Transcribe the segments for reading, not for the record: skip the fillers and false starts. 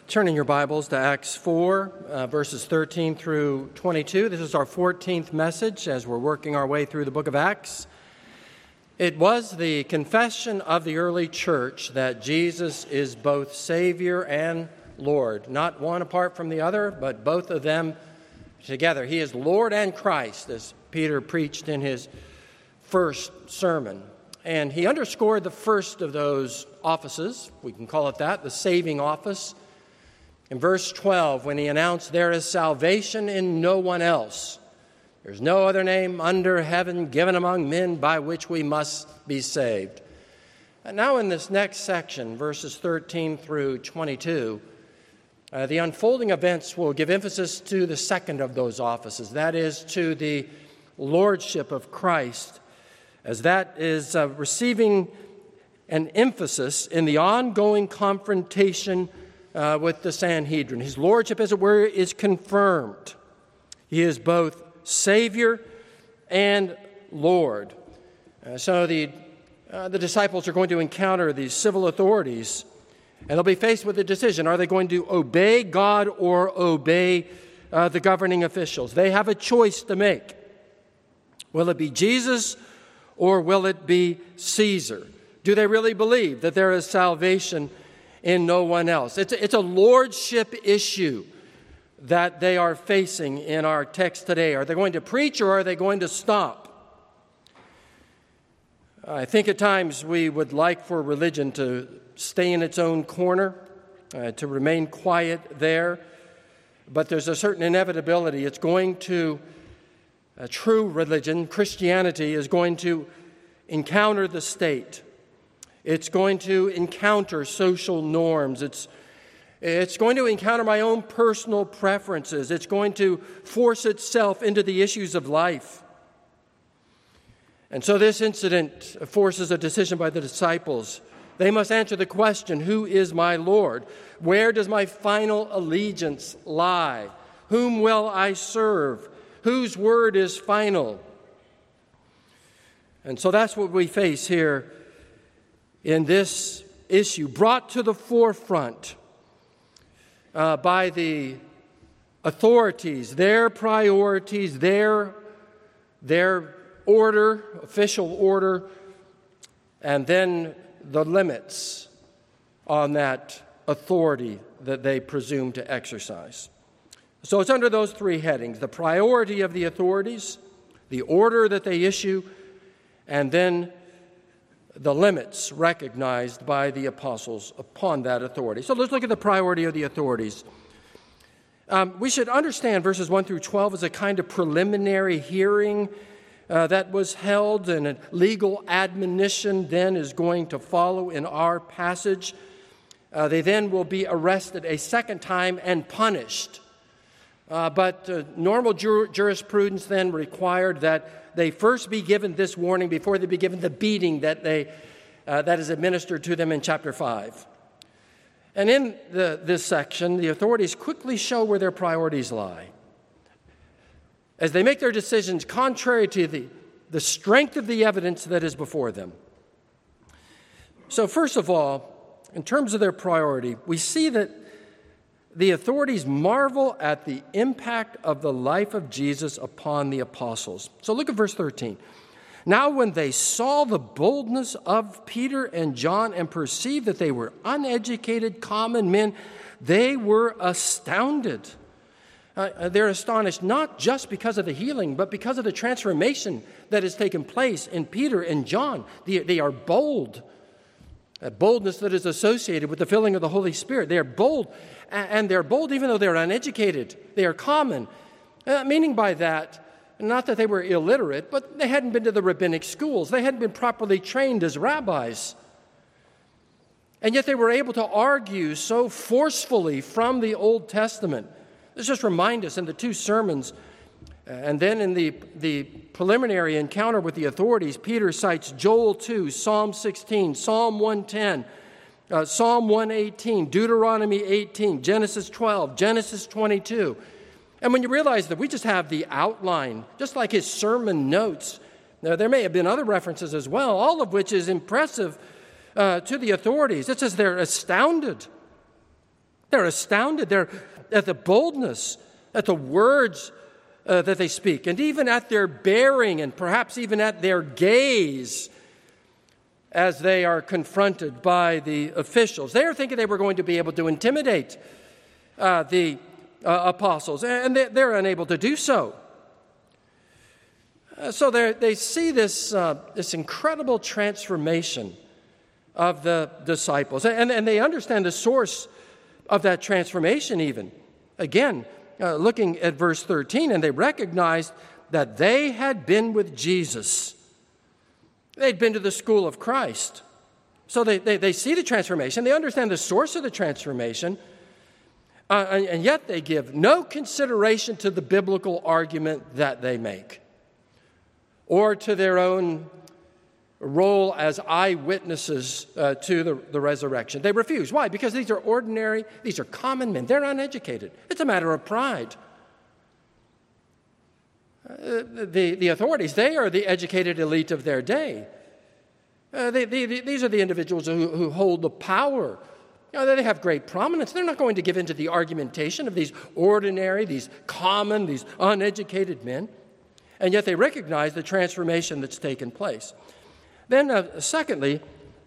Turn in your Bibles to Acts 4, verses 13 through 22. This is our 14th message as we're working our way through the book of Acts. It was the confession of the early church that Jesus is both Savior and Lord, not one apart from the other, but both of them together. He is Lord and Christ, as Peter preached in his first sermon. And he underscored the first of those offices, we can call it that, the saving office, in verse 12, when he announced, "There is salvation in no one else. There's no other name under heaven given among men by which we must be saved." And now in this next section, verses 13 through 22, the unfolding events will give emphasis to the second of those offices, that is, to the lordship of Christ, as that is receiving an emphasis in the ongoing confrontation with the Sanhedrin. His lordship, as it were, is confirmed. He is both Savior and Lord. So the disciples are going to encounter these civil authorities, and they'll be faced with a decision. Are they going to obey God or obey the governing officials? They have a choice to make. Will it be Jesus or will it be Caesar? Do they really believe that there is salvation in no one else? It's a lordship issue that they are facing in our text today. Are they going to preach or are they going to stop? I think at times we would like for religion to stay in its own corner, to remain quiet there, but there's a certain inevitability. It's going to, true religion, Christianity, is going to encounter the state. It's going to encounter social norms. It's going to encounter my own personal preferences. It's going to force itself into the issues of life. And so this incident forces a decision by the disciples. They must answer the question, who is my Lord? Where does my final allegiance lie? Whom will I serve? Whose word is final? And so that's what we face here in this issue, brought to the forefront by the authorities, their priorities, their order, official order, and then the limits on that authority that they presume to exercise. So it's under those three headings: the priority of the authorities, the order that they issue, and then the limits recognized by the apostles upon that authority. So let's look at the priority of the authorities. We should understand verses 1 through 12 as a kind of preliminary hearing that was held, and a legal admonition then is going to follow in our passage. They then will be arrested a second time and punished. But normal jurisprudence then required that they first be given this warning before they be given the beating that is administered to them in chapter 5. And in this section, the authorities quickly show where their priorities lie, as they make their decisions contrary to the strength of the evidence that is before them. So first of all, in terms of their priority, we see that the authorities marvel at the impact of the life of Jesus upon the apostles. So look at verse 13. Now when they saw the boldness of Peter and John and perceived that they were uneducated common men, they were astounded. They're astonished not just because of the healing, but because of the transformation that has taken place in Peter and John. They are bold. A boldness that is associated with the filling of the Holy Spirit. They are bold, and they're bold even though they're uneducated. They are common. Meaning by that, not that they were illiterate, but they hadn't been to the rabbinic schools. They hadn't been properly trained as rabbis. And yet they were able to argue so forcefully from the Old Testament. Let's just remind us in the two sermons, and then in the preliminary encounter with the authorities, Peter cites Joel 2, Psalm 16, Psalm 110, Psalm 118, Deuteronomy 18, Genesis 12, Genesis 22. And when you realize that we just have the outline, just like his sermon notes, now, there may have been other references as well, all of which is impressive to the authorities. It says they're astounded. They're astounded. They're at the boldness, at the words that they speak, and even at their bearing, and perhaps even at their gaze as they are confronted by the officials. They are thinking they were going to be able to intimidate the apostles, and they're unable to do so. So they see this incredible transformation of the disciples, and they understand the source of that transformation even. Again, looking at verse 13, and they recognized that they had been with Jesus. They'd been to the school of Christ. So they see the transformation. They understand the source of the transformation, and yet they give no consideration to the biblical argument that they make or to their own role as eyewitnesses to the resurrection. They refuse. Why? Because these are ordinary, these are common men. They're uneducated. It's a matter of pride. The authorities, they are the educated elite of their day. These are the individuals who hold the power. They have great prominence. They're not going to give in to the argumentation of these ordinary, these common, these uneducated men. And yet they recognize the transformation that's taken place. Then, secondly,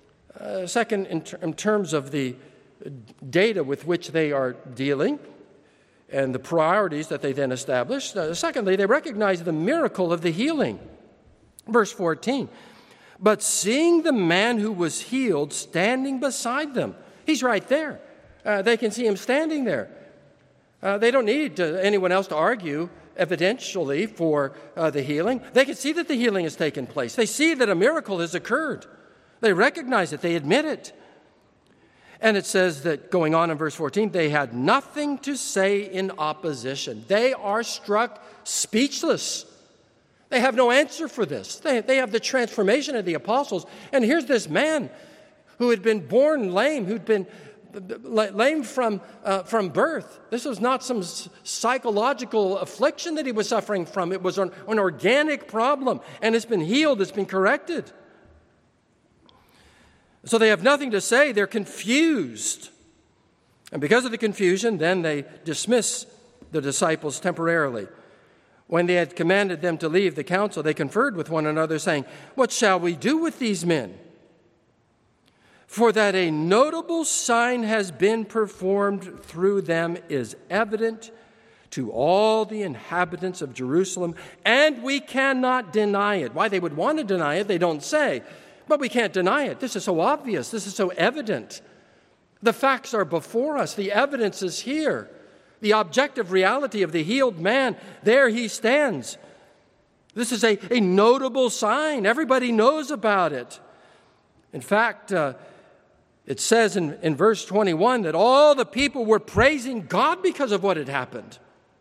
in terms of the data with which they are dealing and the priorities that they then establish, secondly, they recognize the miracle of the healing. Verse 14, but seeing the man who was healed standing beside them, he's right there. They can see him standing there. They don't need anyone else to argue evidentially for the healing. They can see that the healing has taken place. They see that a miracle has occurred. They recognize it. They admit it. And it says that, going on in verse 14, they had nothing to say in opposition. They are struck speechless. They have no answer for this. They have the transformation of the apostles. And here's this man who had been born lame, who'd been lame from birth. This was not some psychological affliction that he was suffering from. It was an organic problem, and it's been healed, it's been corrected. So they have nothing to say. They're confused. And because of the confusion, then they dismiss the disciples temporarily. When they had commanded them to leave the council, they conferred with one another, saying, "What shall we do with these men? For that a notable sign has been performed through them is evident to all the inhabitants of Jerusalem, and we cannot deny it." Why they would want to deny it, they don't say. But we can't deny it. This is so obvious. This is so evident. The facts are before us. The evidence is here. The objective reality of the healed man, there he stands. This is a notable sign. Everybody knows about it. In fact, it says in verse 21 that all the people were praising God because of what had happened.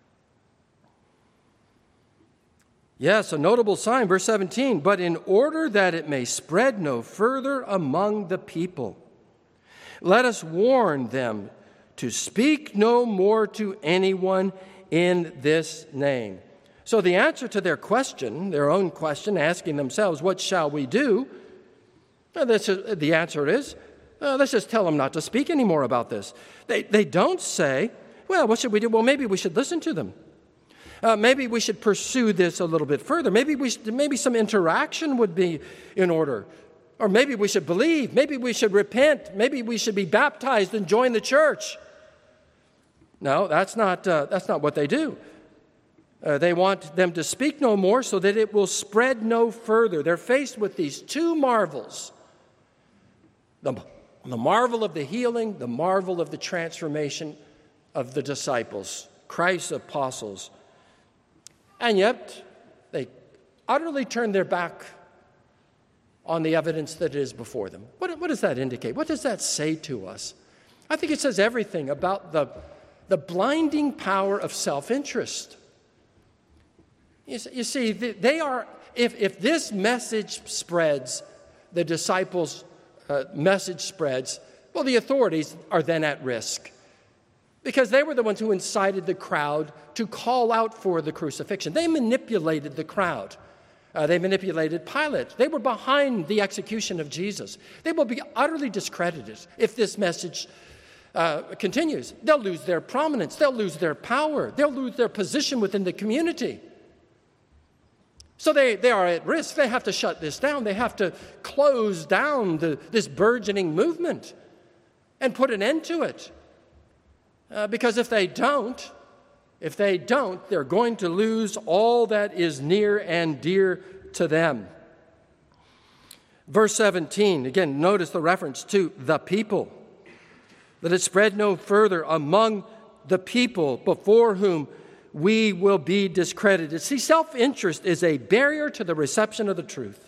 Yes, a notable sign. Verse 17, but in order that it may spread no further among the people, let us warn them to speak no more to anyone in this name. So the answer to their question, their own question, asking themselves, what shall we do? The answer is, let's just tell them not to speak anymore about this. They don't say, well, what should we do? Well, maybe we should listen to them. Maybe we should pursue this a little bit further. Maybe some interaction would be in order. Or maybe we should believe. Maybe we should repent. Maybe we should be baptized and join the church. No, that's not what they do. They want them to speak no more so that it will spread no further. They're faced with these two marvels. The marvel of the healing, the marvel of the transformation of the disciples, Christ's apostles. And yet, they utterly turn their back on the evidence that is before them. What does that indicate? What does that say to us? I think it says everything about the blinding power of self-interest. You see, they are, if this message spreads, the disciples' message spreads, well, the authorities are then at risk. Because they were the ones who incited the crowd to call out for the crucifixion. They manipulated the crowd. They manipulated Pilate. They were behind the execution of Jesus. They will be utterly discredited if this message continues, they'll lose their prominence, they'll lose their power, they'll lose their position within the community. So they are at risk. They have to shut this down. They have to close down this burgeoning movement and put an end to it. Because if they don't, they're going to lose all that is near and dear to them. Verse 17, again, notice the reference to the people. That it spread no further among the people before whom we will be discredited. See, self-interest is a barrier to the reception of the truth.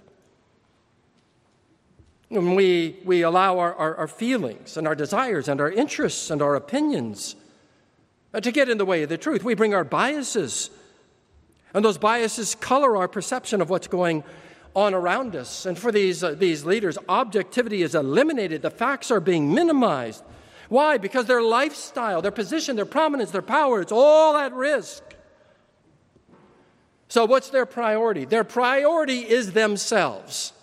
When we allow our feelings and our desires and our interests and our opinions to get in the way of the truth, we bring our biases. And those biases color our perception of what's going on around us. And for these leaders, objectivity is eliminated. The facts are being minimized. Why? Because their lifestyle, their position, their prominence, their power, it's all at risk. So what's their priority? Their priority is themselves.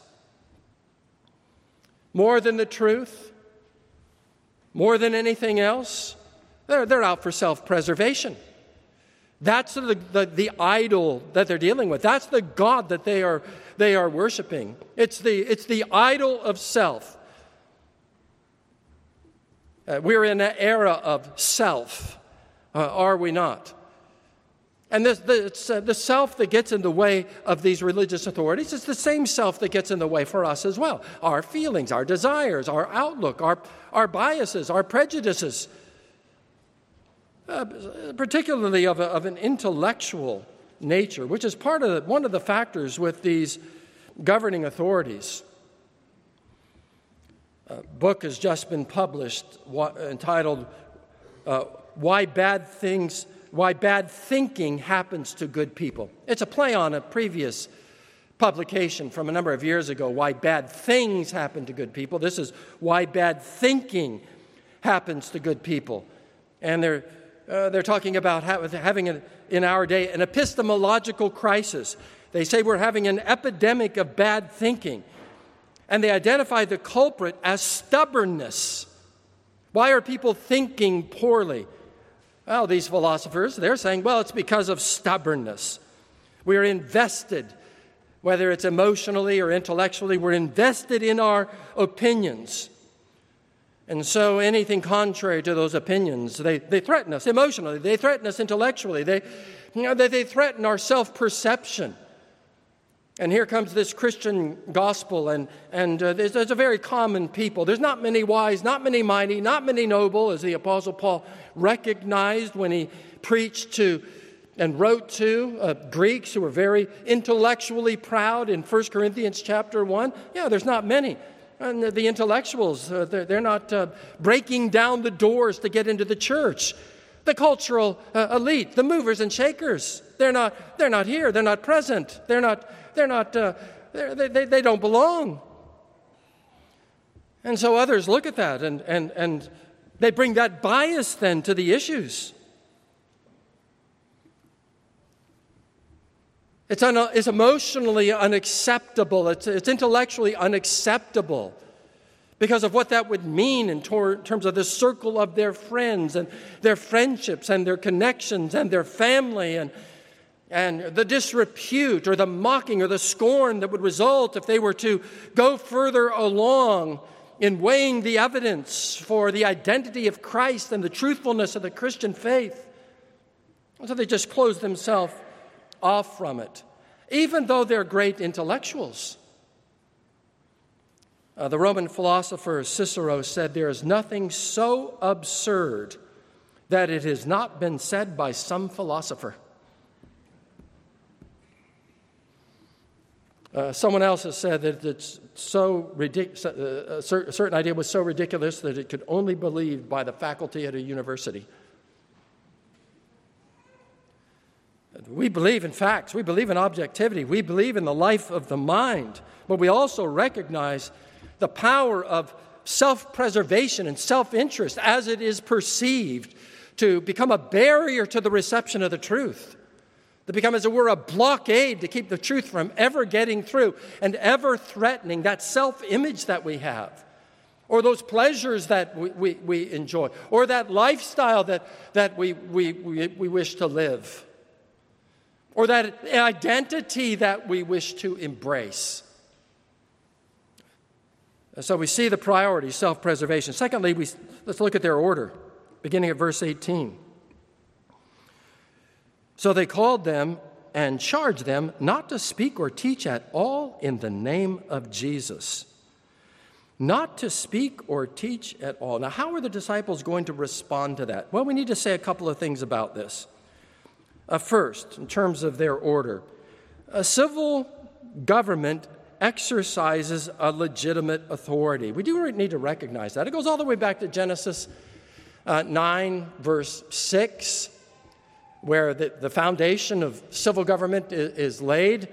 More than the truth, more than anything else, they're out for self-preservation. That's the idol that they're dealing with. That's the God that they are worshiping. It's the idol of self. We're in an era of self, are we not? And it's the self that gets in the way of these religious authorities. It's the same self that gets in the way for us as well. Our feelings, our desires, our outlook, our biases, our prejudices, particularly of an intellectual nature, which is one of the factors with these governing authorities. A book has just been published entitled Why Bad Thinking Happens to Good People. It's a play on a previous publication from a number of years ago, Why Bad Things Happen to Good People. This is Why Bad Thinking Happens to Good People. And they're talking about having in our day an epistemological crisis. They say we're having an epidemic of bad thinking. And they identify the culprit as stubbornness. Why are people thinking poorly? Well, these philosophers, they're saying, well, it's because of stubbornness. We're invested, whether it's emotionally or intellectually, we're invested in our opinions. And so anything contrary to those opinions, they threaten us emotionally, they threaten us intellectually, they threaten our self-perception. And here comes this Christian gospel, and there's a very common people. There's not many wise, not many mighty, not many noble, as the Apostle Paul recognized when he preached to and wrote to Greeks who were very intellectually proud in 1 Corinthians chapter 1. Yeah, there's not many. And the intellectuals, they're not breaking down the doors to get into the church. The cultural elite, the movers and shakers, they're not here. They're not present. They don't belong. And so others look at that and they bring that bias then to the issues. It's emotionally unacceptable. It's intellectually unacceptable because of what that would mean in terms of the circle of their friends and their friendships and their connections and their family and the disrepute or the mocking or the scorn that would result if they were to go further along in weighing the evidence for the identity of Christ and the truthfulness of the Christian faith. And so they just close themselves off from it, even though they're great intellectuals. The Roman philosopher Cicero said, "There is nothing so absurd that it has not been said by some philosopher." Someone else has said that it's so ridiculous. A certain idea was so ridiculous that it could only be believed by the faculty at a university. We believe in facts. We believe in objectivity. We believe in the life of the mind. But we also recognize the power of self-preservation and self-interest as it is perceived to become a barrier to the reception of the truth, to become, as it were, a blockade to keep the truth from ever getting through and ever threatening that self-image that we have, or those pleasures that we enjoy, or that lifestyle that we wish to live, or that identity that we wish to embrace. So we see the priority, self-preservation. Secondly, let's look at their order, beginning at verse 18. So they called them and charged them not to speak or teach at all in the name of Jesus. Not to speak or teach at all. Now, how are the disciples going to respond to that? Well, we need to say a couple of things about this. First, in terms of their order, a civil government exercises a legitimate authority. We do need to recognize that. It goes all the way back to Genesis 9, verse 6, where the foundation of civil government is laid.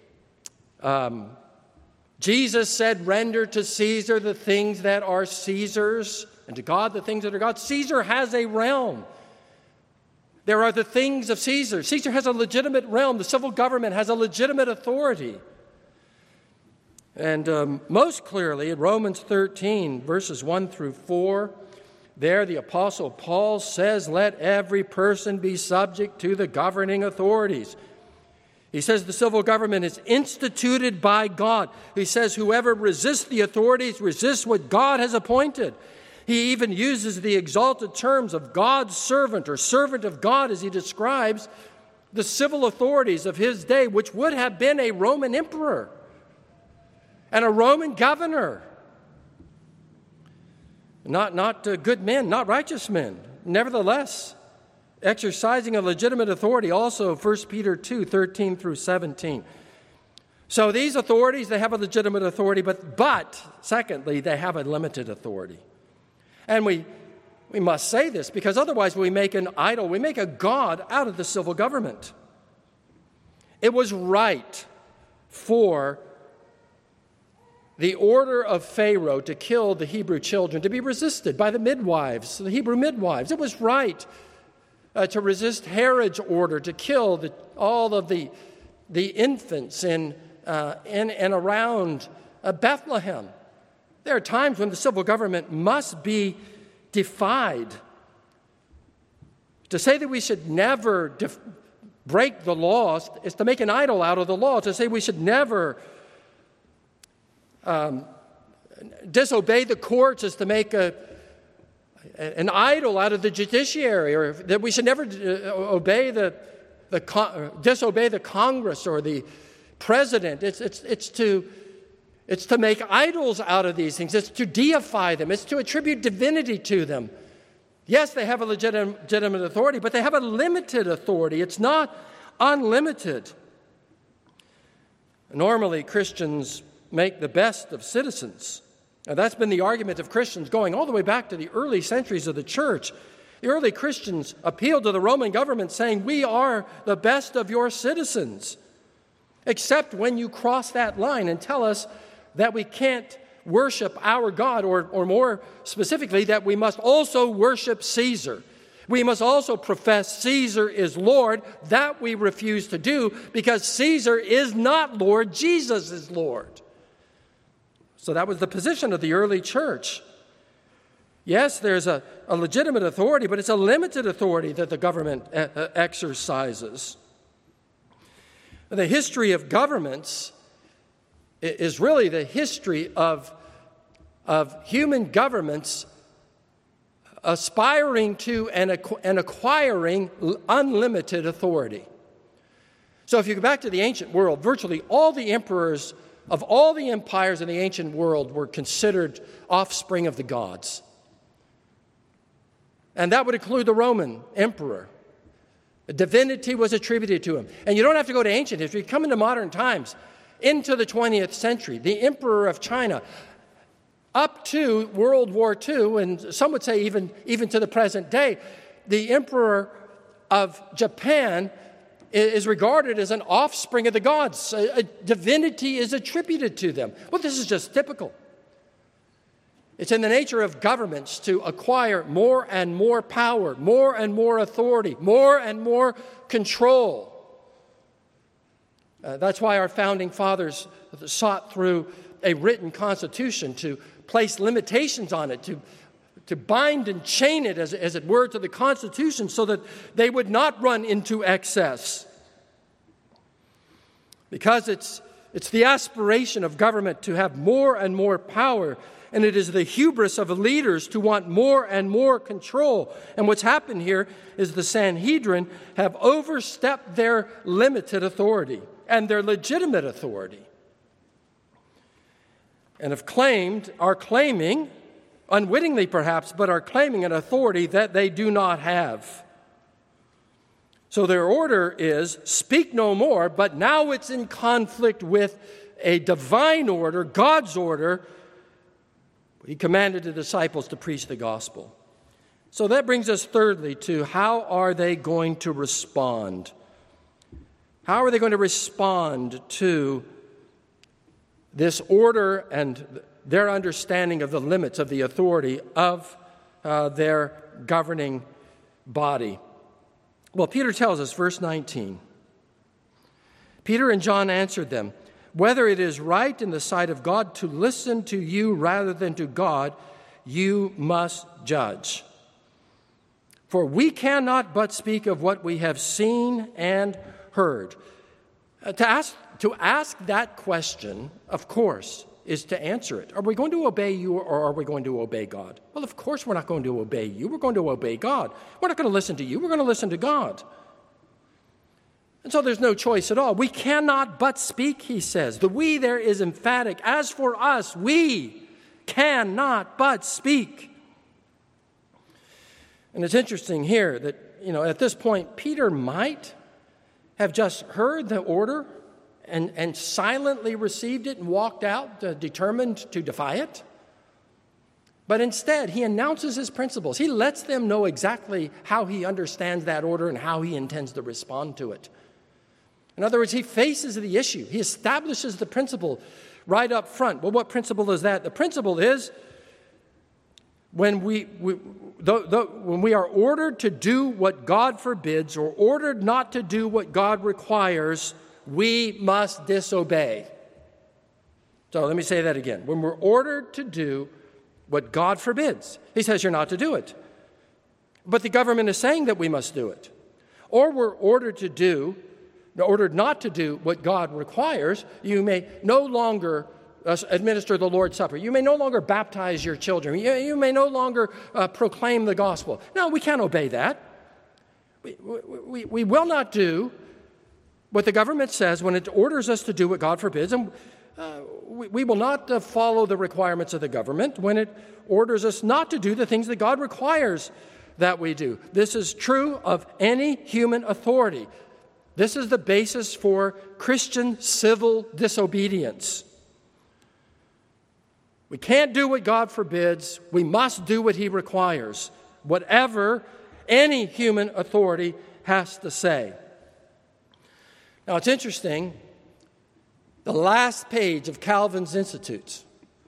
Jesus said, "Render to Caesar the things that are Caesar's, and to God the things that are God's." Caesar has a realm. There are the things of Caesar. Caesar has a legitimate realm. The civil government has a legitimate authority. And most clearly, in Romans 13, verses 1 through 4, there the Apostle Paul says, "Let every person be subject to the governing authorities." He says the civil government is instituted by God. He says whoever resists the authorities resists what God has appointed. He even uses the exalted terms of God's servant or servant of God as he describes the civil authorities of his day, which would have been a Roman emperor and a Roman governor. Not good men, not righteous men. Nevertheless, exercising a legitimate authority, also 1 Peter 2, 13 through 17. So these authorities, they have a legitimate authority, but secondly, they have a limited authority. And we must say this because otherwise we make an idol, we make a god out of the civil government. It was right for the order of Pharaoh to kill the Hebrew children to be resisted by the midwives, the Hebrew midwives. It was right to resist Herod's order to kill all of the infants in and around Bethlehem. There are times when the civil government must be defied. To say that we should never break the laws is to make an idol out of the law. To say we should never disobey the courts is to make an idol out of the judiciary, or that we should never disobey the Congress or the president. It's to make idols out of these things. It's to deify them. It's to attribute divinity to them. Yes, they have a legitimate authority, but they have a limited authority. It's not unlimited. Normally, Christians make the best of citizens. Now, that's been the argument of Christians going all the way back to the early centuries of the church. The early Christians appealed to the Roman government saying, "We are the best of your citizens," except when you cross that line and tell us that we can't worship our God, or more specifically, that we must also worship Caesar. We must also profess Caesar is Lord. That we refuse to do because Caesar is not Lord, Jesus is Lord. So that was the position of the early church. Yes, there's a legitimate authority, but it's a limited authority that the government exercises. The history of governments is really the history of human governments aspiring to and acquiring unlimited authority. So if you go back to the ancient world, virtually all the emperors of all the empires in the ancient world were considered offspring of the gods. And that would include the Roman emperor. Divinity was attributed to him. And you don't have to go to ancient history. Come into modern times, into the 20th century, the emperor of China, up to World War II, and some would say even to the present day, the emperor of Japan is regarded as an offspring of the gods. A divinity is attributed to them. Well, this is just typical. It's in the nature of governments to acquire more and more power, more and more authority, more and more control. That's why our founding fathers sought through a written constitution to place limitations on it, to bind and chain it, as it were, to the Constitution so that they would not run into excess. Because it's the aspiration of government to have more and more power, and it is the hubris of leaders to want more and more control. And what's happened here is the Sanhedrin have overstepped their limited authority and their legitimate authority, and are claiming, unwittingly perhaps, but are claiming an authority that they do not have. So their order is, speak no more, but now it's in conflict with a divine order, God's order. He commanded the disciples to preach the gospel. So that brings us thirdly to how are they going to respond? How are they going to respond to this order and their understanding of the limits of the authority of their governing body? Well, Peter tells us, verse 19, Peter and John answered them, whether it is right in the sight of God to listen to you rather than to God, you must judge. For we cannot but speak of what we have seen and heard. To ask that question, of course, is to answer it. Are we going to obey you or are we going to obey God? Well, of course we're not going to obey you. We're going to obey God. We're not going to listen to you. We're going to listen to God. And so there's no choice at all. We cannot but speak, he says. The we there is emphatic. As for us, we cannot but speak. And it's interesting here that, at this point, Peter might have just heard the order and silently received it and walked out, determined to defy it. But instead, he announces his principles. He lets them know exactly how he understands that order and how he intends to respond to it. In other words, he faces the issue. He establishes the principle right up front. Well, what principle is that? The principle is when we are ordered to do what God forbids or ordered not to do what God requires, we must disobey. So let me say that again. When we're ordered to do what God forbids, he says you're not to do it. But the government is saying that we must do it. Or we're ordered not to do what God requires, you may no longer administer the Lord's Supper. You may no longer baptize your children. You may no longer proclaim the gospel. No, we can't obey that. We will not do what the government says when it orders us to do what God forbids. And we will not follow the requirements of the government when it orders us not to do the things that God requires that we do. This is true of any human authority. This is the basis for Christian civil disobedience. We can't do what God forbids. We must do what he requires, whatever any human authority has to say. Now, it's interesting, the last page of Calvin's Institutes,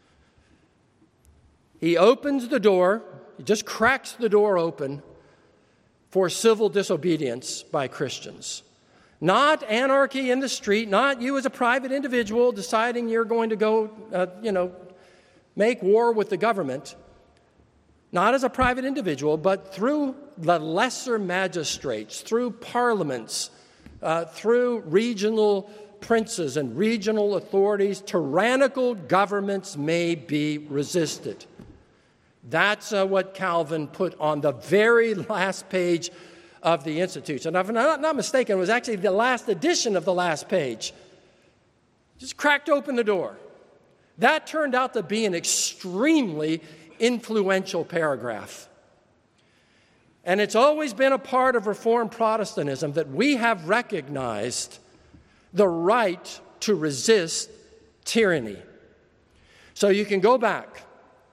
he opens the door, he just cracks the door open for civil disobedience by Christians. Not anarchy in the street, not you as a private individual deciding you're going to go, make war with the government. Not as a private individual, but through the lesser magistrates, through parliaments, through regional princes and regional authorities, tyrannical governments may be resisted. That's what Calvin put on the very last page of the Institutes. And if I'm not mistaken, it was actually the last edition of the last page. Just cracked open the door. That turned out to be an extremely influential paragraph. And it's always been a part of Reformed Protestantism that we have recognized the right to resist tyranny. So you can go back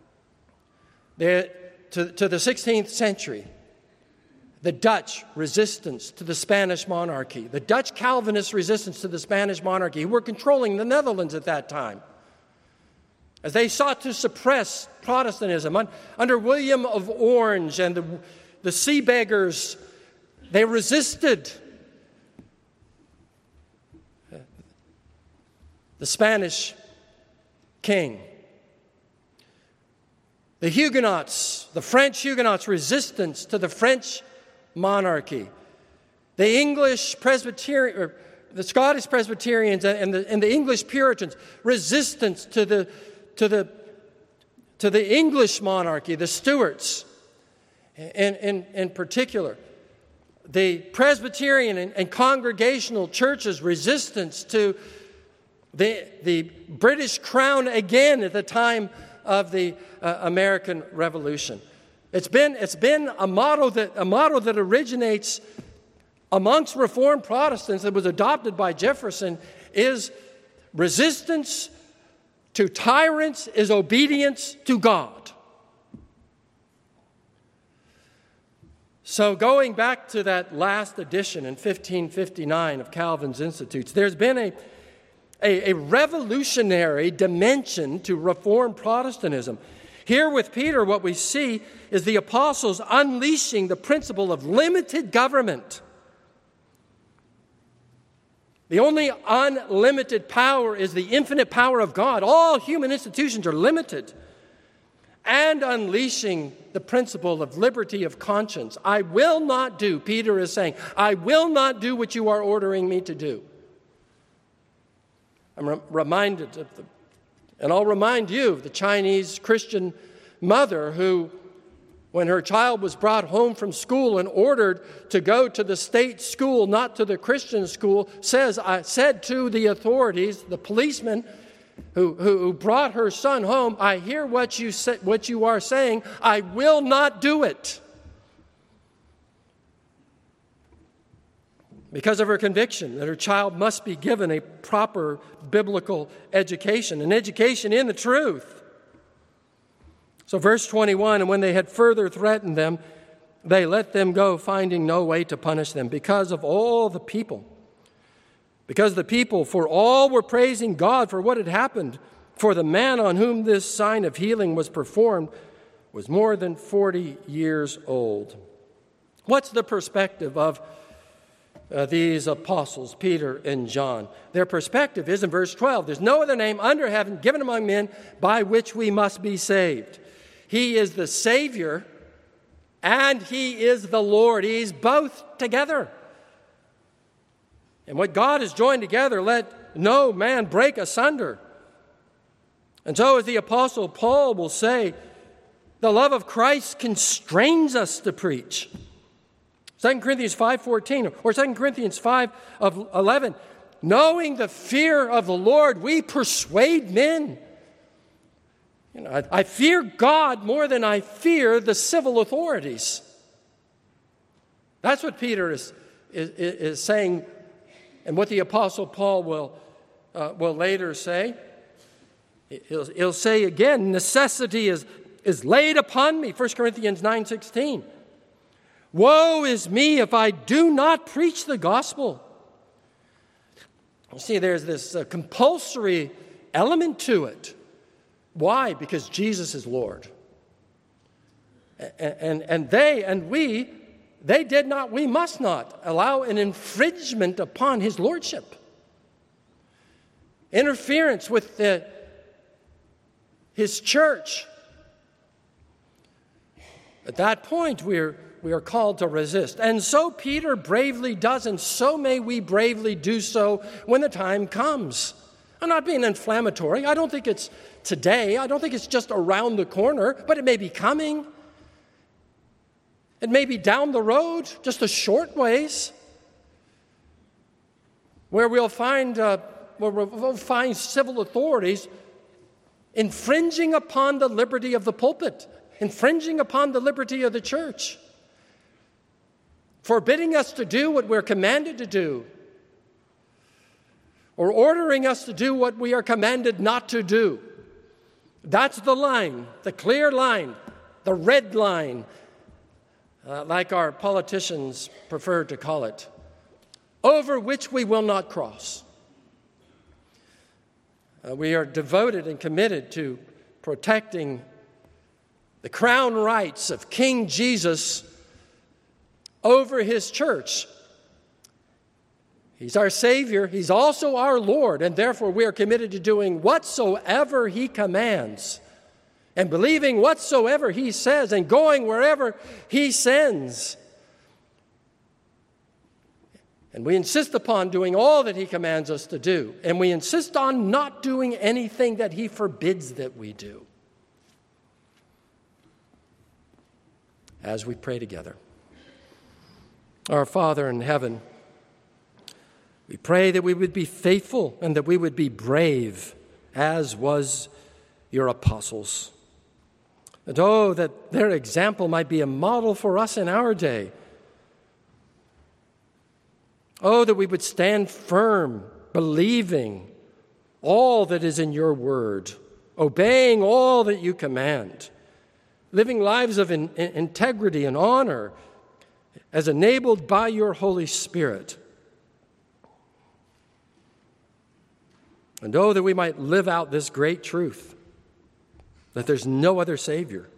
to the 16th century, the Dutch resistance to the Spanish monarchy, the Dutch Calvinist resistance to the Spanish monarchy, who were controlling the Netherlands at that time, as they sought to suppress Protestantism. Under William of Orange and the Sea Beggars, they resisted the Spanish king. The Huguenots, the French Huguenots' resistance to the French monarchy. The English Presbyterian, the Scottish Presbyterians and the English Puritans' resistance to the English monarchy, the Stuarts in particular. The Presbyterian and Congregational churches' resistance to the British Crown again at the time of the American Revolution. It's been a motto that originates amongst Reformed Protestants that was adopted by Jefferson is resistance to tyrants is obedience to God. So going back to that last edition in 1559 of Calvin's Institutes, there's been a revolutionary dimension to Reformed Protestantism. Here with Peter, what we see is the apostles unleashing the principle of limited government. The only unlimited power is the infinite power of God. All human institutions are limited. And unleashing the principle of liberty of conscience. I will not do, Peter is saying, I will not do what you are ordering me to do. I'm reminded of and I'll remind you of the Chinese Christian mother who, when her child was brought home from school and ordered to go to the state school, not to the Christian school, said to the authorities, the policemen who brought her son home, I hear what you are saying, I will not do it. Because of her conviction that her child must be given a proper biblical education, an education in the truth. So verse 21, and when they had further threatened them, they let them go, finding no way to punish them because of all the people. Because the people, for all were praising God for what had happened, for the man on whom this sign of healing was performed was more than 40 years old. What's the perspective of these apostles, Peter and John? Their perspective is in verse 12. There's no other name under heaven given among men by which we must be saved. He is the Savior and He is the Lord. He's both together. And what God has joined together, let no man break asunder. And so as the Apostle Paul will say, the love of Christ constrains us to preach. 2 Corinthians 5:14 or 2 Corinthians 5:11, knowing the fear of the Lord, we persuade men. I fear God more than I fear the civil authorities. That's what Peter is saying, and what the Apostle Paul will later say. He'll say again, necessity is laid upon me, 1 Corinthians 9:16. Woe is me if I do not preach the gospel. You see, there's this compulsory element to it. Why? Because Jesus is Lord. And we must not allow an infringement upon His lordship. Interference with His church. At that point, we are called to resist. And so Peter bravely does, and so may we bravely do so when the time comes. I'm not being inflammatory. I don't think it's today. I don't think it's just around the corner, but it may be coming. It may be down the road, just a short ways, where we'll find civil authorities infringing upon the liberty of the pulpit, infringing upon the liberty of the church, forbidding us to do what we're commanded to do, or ordering us to do what we are commanded not to do. That's the line, the clear line, the red line, like our politicians prefer to call it, over which we will not cross. We are devoted and committed to protecting the crown rights of King Jesus over His church. He's our Savior. He's also our Lord, and therefore we are committed to doing whatsoever He commands and believing whatsoever he says and going wherever he sends. And we insist upon doing all that he commands us to do. And we insist on not doing anything that he forbids that we do. As we pray together. Our Father in heaven, we pray that we would be faithful and that we would be brave, as was your apostles. And that their example might be a model for us in our day. That we would stand firm, believing all that is in your word, obeying all that you command, living lives of integrity and honor as enabled by your Holy Spirit. And that we might live out this great truth, that there's no other Savior.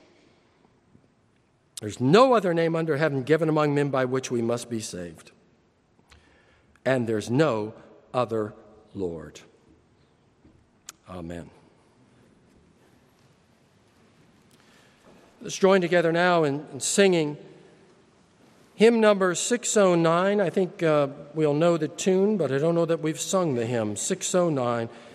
There's no other name under heaven given among men by which we must be saved. And there's no other Lord. Amen. Let's join together now in singing hymn number 609. I think we'll know the tune, but I don't know that we've sung the hymn. 609.